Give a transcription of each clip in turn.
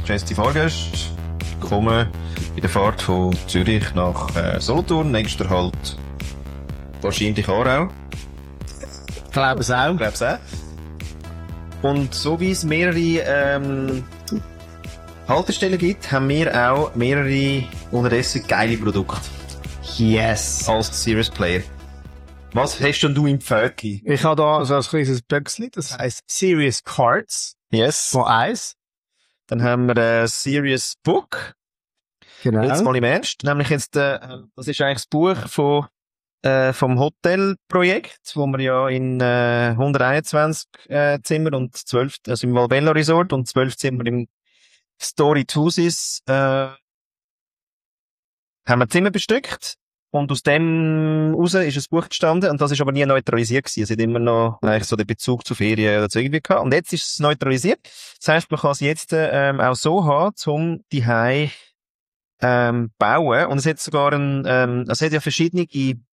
geschätzte Fahrgäste, willkommen bei der Fahrt von Zürich nach Solothurn, nächster Halt wahrscheinlich Aarau. Ich glaube es auch. Und so wie es mehrere Haltestellen gibt, haben wir auch mehrere unterdessen geile Produkte Yes. als Serious Player. Was hast denn du im Pfötchen? Ich habe da so ein kleines Büchsli, das heisst Serious Cards. Yes. Von eins. Dann haben wir ein Serious Book. Genau. Jetzt mal im Ernst. Nämlich jetzt, das ist eigentlich das Buch vom Hotelprojekt, wo wir ja in 121 Zimmer und 12, also im Valbella Resort und 12 Zimmer im Story Tusis haben wir Zimmer bestückt. Und aus dem raus ist ein Buch entstanden, und das ist aber nie neutralisiert gewesen. Es hat immer noch eigentlich so den Bezug zu Ferien oder so irgendwie gehabt. Und jetzt ist es neutralisiert. Das heisst, man kann es jetzt auch so haben, um die bauen. Und es hat sogar es hat ja verschiedene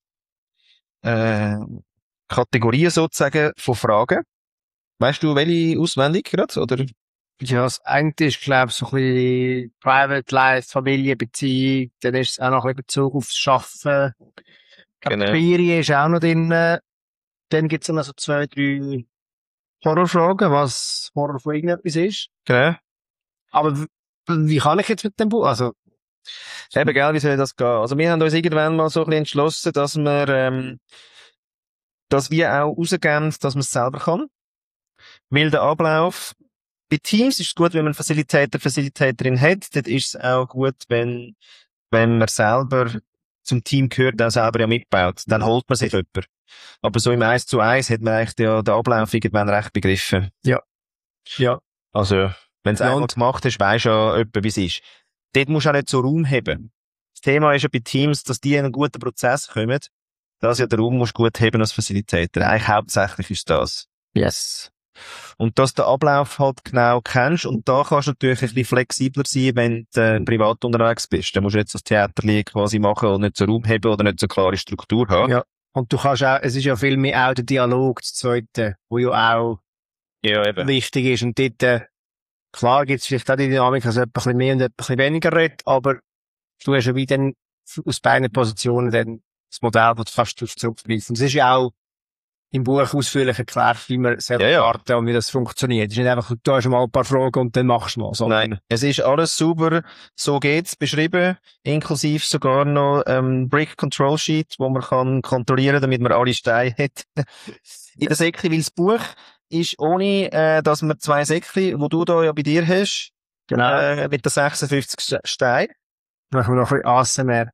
Kategorien sozusagen von Fragen. Weißt du, welche auswendig gerade, oder? Ja, das eine ist, glaube ich, so ein bisschen Private Life, Familienbeziehung, dann ist es auch noch ein bisschen Bezug aufs Schaffen. Genau. Ferien ist auch noch drin. Dann gibt es noch so 2, 3 Horrorfragen, was Horror von irgendetwas ist. Genau. Aber wie kann ich jetzt mit dem Buch? Also, Eben, gell, wie soll das gehen? Also, wir haben uns irgendwann mal so ein bisschen entschlossen, dass wir auch rausgeben, dass man es selber kann. Weil der Ablauf, bei Teams ist es gut, wenn man Facilitaterin hat. Dort ist es auch gut, wenn man selber zum Team gehört, auch selber ja mitbaut. Dann holt man sich jemanden. Aber so im 1:1 hat man eigentlich den Ablauf irgendwann recht begriffen. ja. Also, wenn es einmal gemacht hast, weisst du ja etwa, wie es ist. Dort musst du auch nicht so Raum haben. Das Thema ist ja bei Teams, dass die in einen guten Prozess kommen, dass ja der Raum musst gut haben als Facilitator. Eigentlich hauptsächlich ist das. Yes. Und dass du den Ablauf halt genau kennst, und da kannst du natürlich ein bisschen flexibler sein, wenn du privat unterwegs bist. Da musst du jetzt das Theaterli quasi machen und nicht so Raum haben oder nicht so klare Struktur haben. Ja. Und du kannst auch, es ist ja viel mehr auch der Dialog, das Zweite, wo ja auch Eben. wichtig ist. Und dort, klar gibt's vielleicht auch die Dynamik, dass jemand ein bisschen mehr und jemand ein bisschen weniger redet, aber du hast ja wie dann aus beiden Positionen dann das Modell, das du fast zurückgreifen. Und es ist ja auch im Buch ausführlich erklärt, wie man selber starten und wie das funktioniert. Es ist nicht einfach, du hast mal ein paar Fragen und dann machst du mal. Nein, es ist alles sauber, so geht's, beschrieben, inklusive sogar noch Brick Control Sheet, wo man kann kontrollieren, damit man alle Steine hat. In der Säckli, weil das Buch ist ohne, dass man 2 Säckli, wo du da ja bei dir hast, Genau. mit den 56 Steinen. Dann machen wir noch ein bisschen ASMR.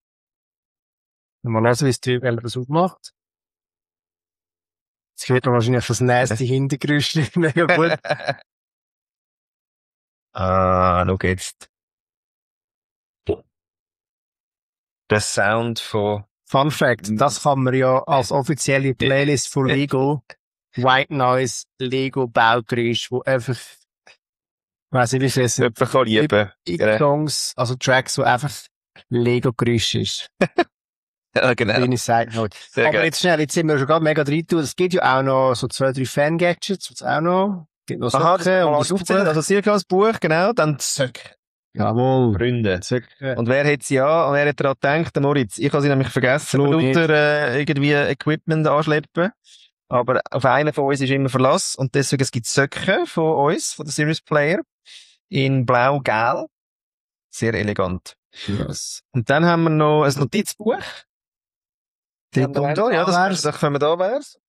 Mal hören, wie es Typ das aufmacht. Jetzt hört man wahrscheinlich das nächste Hintergrund mega gut. Schau jetzt. Der Sound von... Fun Fact, das kann man ja als offizielle Playlist von Lego, White Noise, Lego Baugeräusch, wo einfach, weiss nicht, wie es Jemand kann lieben. Songs, also Tracks, wo einfach Lego-Geräusch ist. Ja, genau. Kleine Side Note. Aber jetzt schnell, jetzt sind wir schon gerade mega drin. Es gibt ja auch noch so 2, 3 Fan-Gadgets, was auch noch. Gibt noch Aha, Socken und das aufzählen. Also circa das Buch, genau, dann Zöck. Jawohl. Freunde. Zöcken. Und wer hat sie an? Und wer hat daran gedacht? Der Moritz. Ich habe sie nämlich vergessen, Flo nicht. lauter irgendwie Equipment anschleppen. Aber auf einen von uns ist immer Verlass. Und deswegen, es gibt Söcke von uns, von der Serious Player, in blau-gel. Sehr elegant. Yes. Und dann haben wir noch ein Notizbuch. Da, Ja, das können wir da wär's.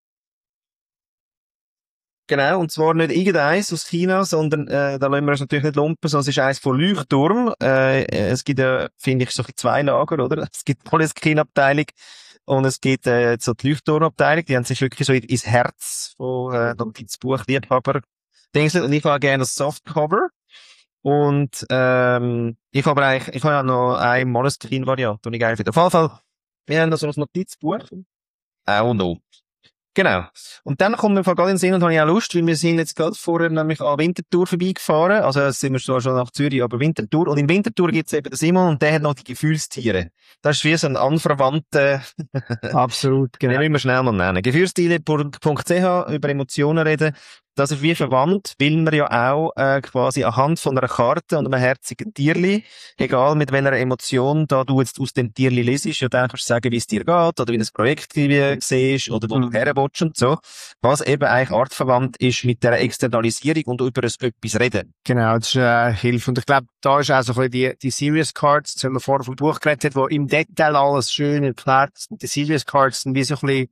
Genau, und zwar nicht irgendeins aus China, sondern da lassen wir uns natürlich nicht lumpen, sondern es ist eins von Leuchtturm. Es gibt ja, finde ich, so 2 Lager, oder? Es gibt die Moleskine-Abteilung und es gibt so die Leuchtturm-Abteilung. Die haben sich wirklich so ins Herz von Notizbuch, Liebhaber. Und ich habe auch gerne das Softcover. Und ich habe ja noch eine Moleskine-Variante, die ich geil finde. Auf jeden Fall, wir haben da so ein Notizbuch. Auch noch. Genau. Und dann kommt mir gerade in den Sinn, und habe ich auch Lust, weil wir sind jetzt gerade vorher nämlich an Winterthur vorbeigefahren. Also jetzt sind wir zwar schon nach Zürich, aber Winterthur. Und in Winterthur gibt's eben den Simon, und der hat noch die Gefühlstiere. Das ist wie so ein anverwandter... Absolut, genau. Den müssen wir schnell mal nennen. Gefühlstiere.ch, über Emotionen reden. das ist wie verwandt, weil man ja auch quasi anhand von einer Karte und einem herzigen Tierli, egal mit welcher Emotion da du jetzt aus dem Tierli lesest, ja dann kannst du sagen, wie es dir geht, oder wie das Projekt siehst, oder wo du her willst und so, was eben eigentlich artverwandt ist mit der Externalisierung und über etwas reden. Genau, das ist Hilfe. Und ich glaube, da ist auch so ein bisschen die Serious Cards, das haben wir vorher vom Buch geredet hat, wo im Detail alles schön erklärt sind. Die Serious Cards sind wie so ein bisschen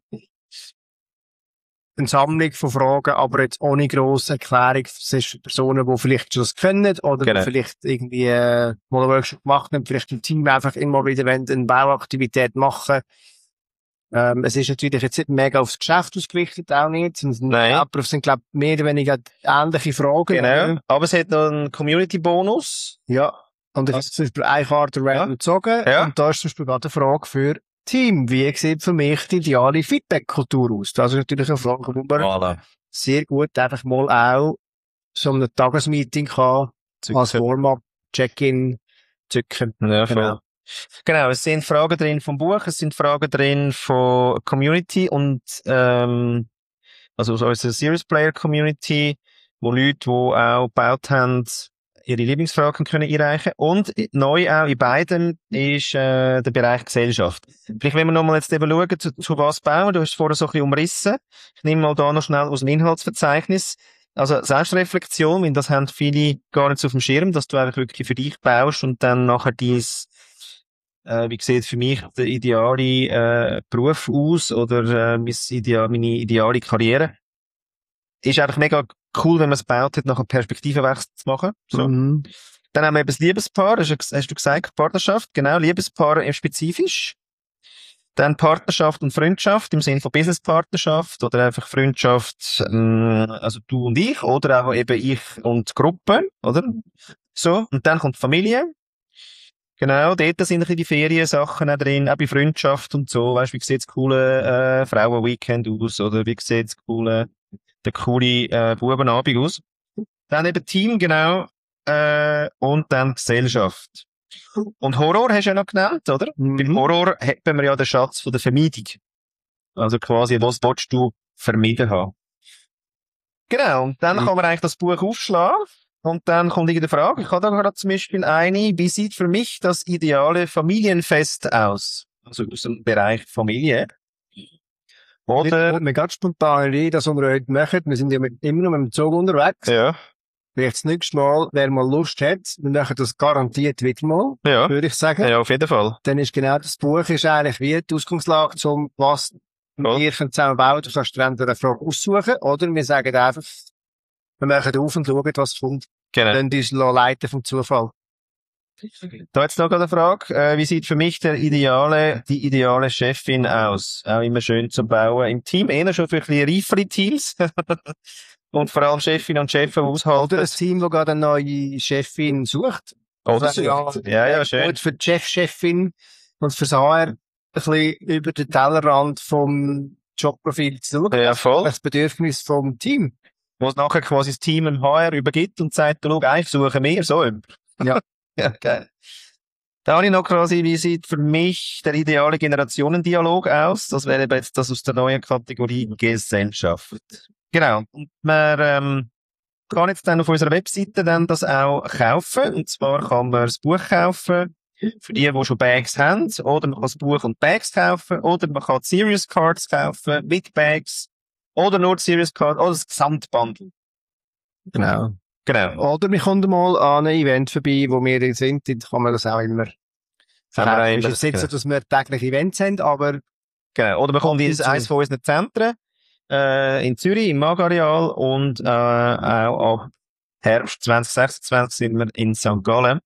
eine Sammlung von Fragen, aber jetzt ohne grosse Erklärung. Das ist für Personen, die vielleicht schon das können oder die vielleicht irgendwie mal einen Workshop gemacht haben, vielleicht im Team einfach immer wieder eine Bauaktivität machen. Es ist natürlich jetzt nicht mega aufs Geschäft ausgerichtet, auch nicht. Aber es sind, glaube ich, mehr oder weniger ähnliche Fragen. Genau. Aber es hat noch einen Community-Bonus. Ja. Und ich habe zum Beispiel eine Karte random gezogen. Ja. Und da ist zum Beispiel gerade eine Frage für Team. Wie sieht für mich die ideale Feedback-Kultur aus? Das ist natürlich eine Frage, die man sehr gut einfach mal auch so einem Tagesmeeting kann, als Warm-up, Check-in zücken. Ja, genau, es sind Fragen drin vom Buch, es sind Fragen drin von Community und also aus unserer Serious Player Community, wo Leute, die auch gebaut haben, ihre Lieblingsfragen können einreichen. Und neu auch in beiden ist der Bereich Gesellschaft. Vielleicht wenn wir nochmal jetzt eben schauen, zu was bauen. Du hast es vorher so ein bisschen umrissen. Ich nehme mal da noch schnell aus dem Inhaltsverzeichnis. Also Selbstreflexion, weil das haben viele gar nicht so auf dem Schirm, dass du einfach wirklich für dich baust und dann nachher wie sieht für mich der ideale Beruf aus oder meine ideale Karriere. Ist einfach mega cool, wenn man es baut hat, nach einem Perspektivenwechsel zu machen. So. Dann haben wir eben das Liebespaar, hast du gesagt, Partnerschaft, genau, Liebespaar spezifisch. Dann Partnerschaft und Freundschaft im Sinne von Businesspartnerschaft oder einfach Freundschaft, also du und ich oder auch eben ich und Gruppe, oder? So. Und dann kommt Familie. Genau, dort sind ein bisschen die Feriensachen auch drin, auch bei Freundschaft und so. Weißt du, wie sieht das coole Frauen-Weekend aus oder wie sieht das coole Bubenabend aus? Dann eben Team, genau, und dann Gesellschaft. Und Horror hast du ja noch genannt, oder? Beim Horror haben wir ja den Schatz von der Vermeidung. Also quasi, was willst du vermieden haben? Genau, und dann kann man eigentlich das Buch aufschlagen. Und dann kommt irgendeine Frage. Ich habe da gerade zum Beispiel eine, wie sieht für mich das ideale Familienfest aus? Also aus dem Bereich Familie. Oder? Mir ganz spontan Idee, das, was wir heute machen. Wir sind ja immer noch mit dem Zug unterwegs. Ja. Vielleicht das nächste Mal, wer mal Lust hat, wir machen das garantiert wieder mal. Ja. Würde ich sagen. Ja, auf jeden Fall. Dann ist genau das Buch ist eigentlich wie die Ausgangslage zum, was wir zusammen bauen. Du kannst dir entweder eine Frage aussuchen, oder wir sagen einfach, wir machen auf und schauen, was kommt. Genau. Dann uns leiten vom Zufall. Da jetzt noch eine Frage. Wie sieht für mich die ideale Chefin aus? Auch immer schön zu bauen. Im Team eher schon für ein bisschen reifere Teams. Und vor allem Chefin und Chefin aushalten. Oder ein Team, das gerade eine neue Chefin sucht. Oder sucht. Ja, schön. Gut für die Chefin und fürs HR ein bisschen über den Tellerrand vom Jobprofil zu schauen. Ja, voll. Das Bedürfnis vom Team. Wo es nachher quasi das Team im HR übergibt und sagt, schau, eigentlich suchen wir so jemanden. Ja. Ja, geil. Da habe ich noch quasi, wie sieht für mich der ideale Generationendialog aus? Das wäre jetzt das aus der neuen Kategorie Gesellschaft. Genau. Und wir kann jetzt dann auf unserer Webseite dann das auch kaufen. Und zwar kann man das Buch kaufen für die schon Bags haben. Oder man kann das Buch und Bags kaufen. Oder man kann Serious Cards kaufen mit Bags. Oder nur die Serious Cards. Oder das Gesamtbundle. Genau. Genau. Oder wir kommen mal an ein Event vorbei, wo wir sind, dann kann man das auch immer verkaufen. Es ist jetzt so, dass wir täglich Events haben, aber... Genau. Oder wir kommen in eines von unseren Zentren, in Zürich, im Magareal und auch ab Herbst 2026 sind wir in St. Gallen,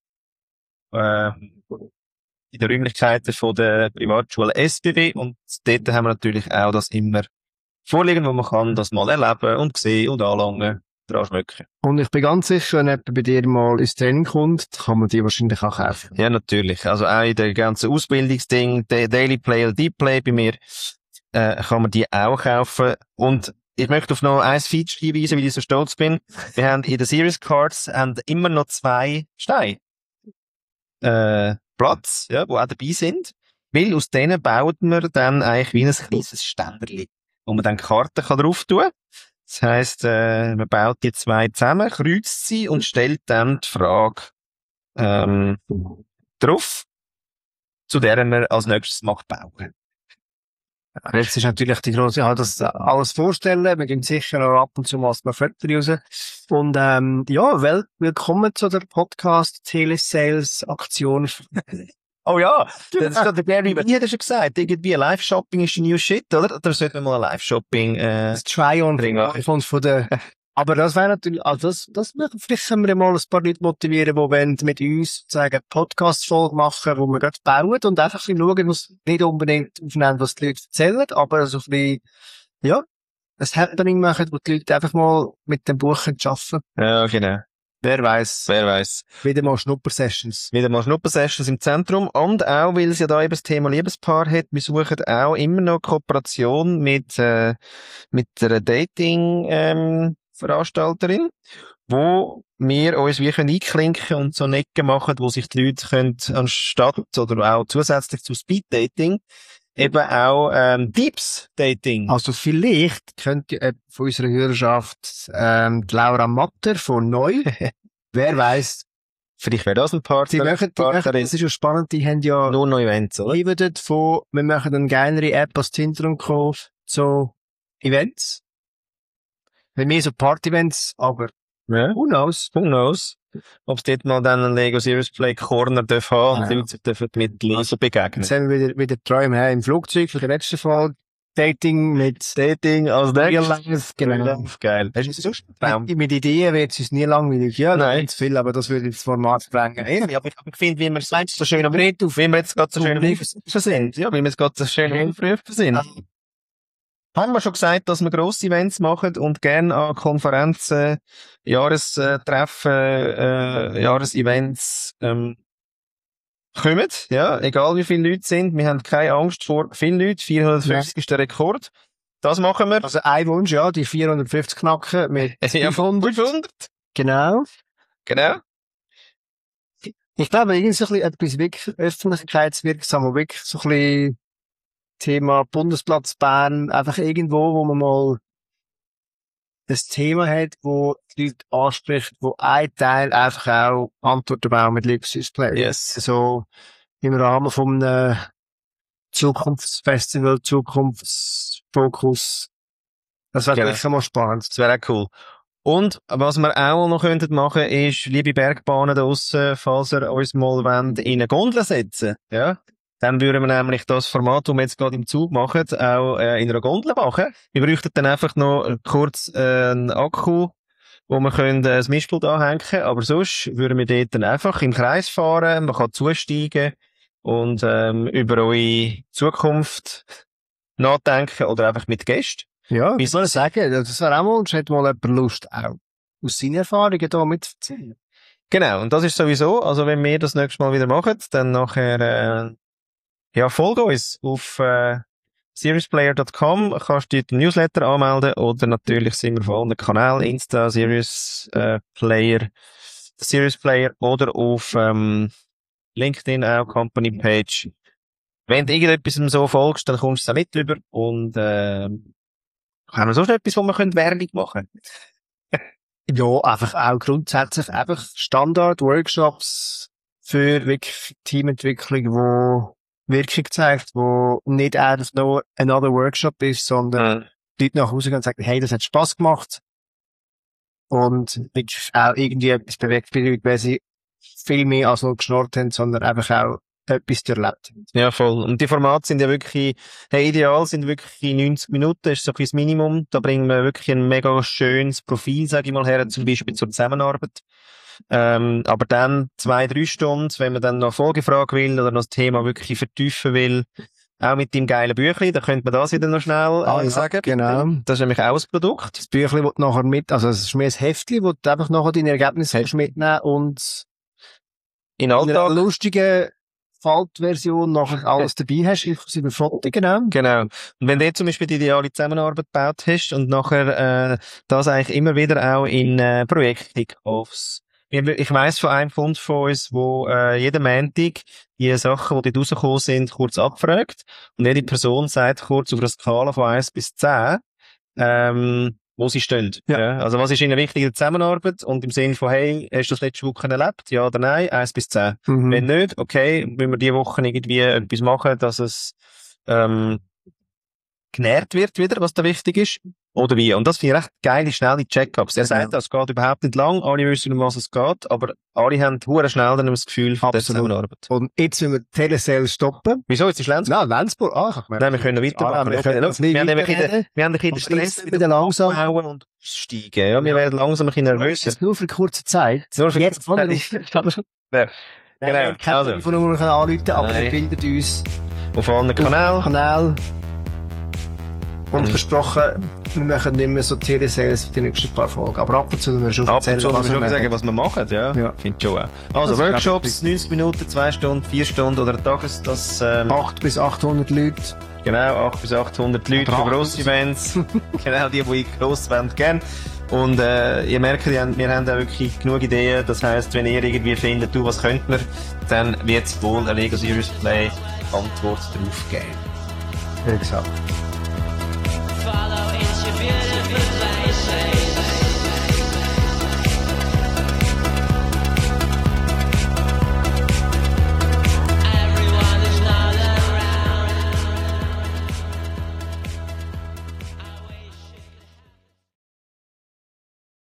in den Räumlichkeiten von der Privatschule SBW und dort haben wir natürlich auch das immer vorliegen, wo man kann das mal erleben und sehen und anlangen. Und ich bin ganz sicher, wenn jemand bei dir mal ins Training kommt, kann man die wahrscheinlich auch kaufen. Ja, natürlich. Also auch in der ganzen Ausbildungsding, Daily Play oder Deep Play bei mir, kann man die auch kaufen. Und ich möchte auf noch ein Feature hinweisen, weil ich so stolz bin. Wir haben in den Series Cards immer noch 2 Steine. Platz, ja, die auch dabei sind. Weil aus denen baut man dann eigentlich wie ein kleines Ständerli, wo man dann Karten drauf tun kann. Das heisst, man baut die zwei zusammen, kreuzt sie und stellt dann die Frage drauf, zu der man als nächstes macht bauen. Jetzt ist natürlich die grosse, ja, das alles vorstellen. Wir gehen sicher auch ab und zu mal noch Fotos raus. Und, ja, willkommen zu der Podcast-Telesales-Aktion. Oh ja, das ist gerade der Gary Vee hat schon gesagt, irgendwie Live-Shopping ist new shit, oder? Da sollte man mal ein Live-Shopping, Das Try-on von der, aber das wäre natürlich, also vielleicht können wir mal ein paar Leute motivieren, die wollen mit uns sozusagen Podcast-Folge machen, wo wir gerade bauen und einfach ein bisschen schauen, was nicht unbedingt aufnehmen, was die Leute erzählen, aber so ein bisschen, ja, ein Happening machen, wo die Leute einfach mal mit dem Buch arbeiten können. Ja, genau. Wer weiss. Wieder mal Schnupper-Sessions. Wieder mal Schnupper-Sessions im Zentrum. Und auch, weil es ja da eben das Thema Liebespaar hat, wir suchen auch immer noch Kooperation mit einer Dating, wo wir uns wie können einklinken und so Ecken machen, wo sich die Leute können, anstatt oder auch zusätzlich zu Speed-Dating, eben auch Deeps-Dating. Also vielleicht könnte von unserer Hörerschaft die Laura Matter von Neu, wer weiss, Vielleicht wäre das ein Partner. Das ist ja spannend, die haben ja nur noch Events, oder? Wir machen eine geilere App als Tinder und Co. So Events. Wenn mehr so Party-Events, aber ja. Who knows? Ob es dort mal dann einen Lego Serious Play Corner darf haben und die Leute dürfen mit Lesen begegnen. Jetzt haben wir wieder Träume im Flugzeug für den letzten Fall. Dating als Real Life. Genau. Geil. Hast du sonst mit Ideen wird es nie langweilig. Ja, nein. Zu viel, aber das würde das Format sprengen. Ja, aber ich finde, wie wir es so schön am Reden auf, wie wir jetzt gerade so schön aufgerufen sind. Ja, wie wir es gerade so schön aufgerufen sind. Haben wir schon gesagt, dass wir grosse Events machen und gerne an Konferenzen, Jahrestreffen, Jahresevents kommen. Ja, egal wie viele Leute sind. Wir haben keine Angst vor vielen Leuten. 450 ist der Rekord. Das machen wir. Also ein Wunsch, ja, die 450 knacken mit 500. Genau. Ich glaube, irgendwie so ein bisschen etwas wirklich öffentlichkeitswirksam, wo wirklich so ein bisschen Thema Bundesplatz Bern, einfach irgendwo, wo man mal das Thema hat, wo die Leute anspricht, wo ein Teil einfach auch Antworten bauen mit Liebesdisplay. Yes. So im Rahmen von einem Zukunftsfestival, Zukunftsfokus. Das wäre wirklich mal spannend. Das wäre auch cool. Und was wir auch noch könnten machen, ist, liebe Bergbahnen da draussen, falls ihr uns mal wollt, in eine Gondel setzen, ja, dann würden wir nämlich das Format, das wir jetzt gerade im Zug machen, auch in einer Gondel machen. Wir bräuchten dann einfach noch kurz einen Akku, wo wir können das Mischpult anhängen, aber sonst würden wir dort dann einfach im Kreis fahren, man kann zusteigen und über eure Zukunft nachdenken oder einfach mit Gästen. Ja, ich soll sagen, das wäre auch mal, es hätte mal jemand Lust, auch aus seinen Erfahrungen da mitzuziehen. Genau, und das ist sowieso, also wenn wir das nächste Mal wieder machen, dann nachher, folge uns auf seriousplayer.com, kannst du den Newsletter anmelden oder natürlich sind wir auf allen Kanälen, Insta, Serious Player, Serious Player oder auf LinkedIn auch, Company Page. Wenn du irgendetwas so folgst, dann kommst du es auch mit rüber und haben wir sonst etwas, wo wir Werbung machen können? Ja, einfach auch grundsätzlich einfach Standard-Workshops für wirklich Teamentwicklung, wo Wirkung zeigt, wo nicht einfach nur another Workshop ist, sondern die Leute nach Hause gehen und sagen, hey, das hat Spass gemacht. Und wirklich auch irgendwie etwas bewegt bei Leuten, weil sie viel mehr als nur geschnurrt haben, sondern einfach auch etwas erlebt haben. Ja, voll. Und die Formate sind ja wirklich, ideal sind wirklich 90 Minuten, ist so ein bisschen das Minimum. Da bringen wir wirklich ein mega schönes Profil, sage ich mal, her, zum Beispiel zur Zusammenarbeit. Aber dann 2-3 Stunden, wenn man dann noch Folgefrage will oder noch das Thema wirklich vertiefen will, auch mit dem geilen Büchlein, dann könnte man das wieder noch schnell sagen. Genau. Das ist nämlich auch ein Produkt. Das Büchlein, das du nachher also es ist mehr ein Heftchen, wo du einfach nachher deine Ergebnisse mitnehmen und in einer lustigen Faltversion nachher alles dabei hast, inklusive Foto, genau. Und wenn du zum Beispiel die ideale Zusammenarbeit gebaut hast und nachher das eigentlich immer wieder auch in Projekte kaufst. Ich weiss von einem Kunden von uns, wo jeden Montag die Sachen, die dort rausgekommen sind, kurz abfragt und jede Person sagt kurz auf einer Skala von 1 bis 10, wo sie stehen. Ja. Ja. Also was ist ihnen wichtig in der Zusammenarbeit und im Sinne von, hey, hast du das letzte Woche erlebt? Ja oder nein? 1 bis 10. Wenn nicht, okay, müssen wir diese Woche irgendwie etwas machen, dass es genährt wird wieder, was da wichtig ist. Oder wie? Und das finde ich recht geile, schnelle Check-ups. Er sagt, es geht überhaupt nicht lang, alle wissen, um was es geht, aber alle haben hure schnell dann das Gefühl von der Zusammenarbeit. Und jetzt müssen wir Telesales stoppen. Wieso? Jetzt ist Lenzburg? Nein, Lenzburg. Nein, wir können weitermachen. wir können wir haben ein bisschen den Stress wieder langsam aufbauen und steigen. Ja, wir werden langsam ein bisschen nervös. Jetzt nur für kurze Zeit. Nur für jetzt kurze Zeit. Ja. Genau. Also. Von uns anrufen, aber ihr findet uns auf allen Kanälen. Und versprochen, wir machen nicht mehr so Telesales für die nächsten paar Folgen. Aber ab und zu müssen wir schon erzählen, was wir machen. Ja. Finde ich schon auch. Also Workshops, 90 Minuten, 2 Stunden, 4 Stunden oder Tages, das 800 bis 800 Leute. Genau, 800 bis 800 Leute für grosse Events. Genau, die gross wollen, gern. Und ihr merkt, wir haben da wirklich genug Ideen. Das heisst, wenn ihr irgendwie findet, du, was könnt wir, dann wird es wohl eine Lego Serious Play Antwort darauf geben. Exakt. Follow into beautiful places.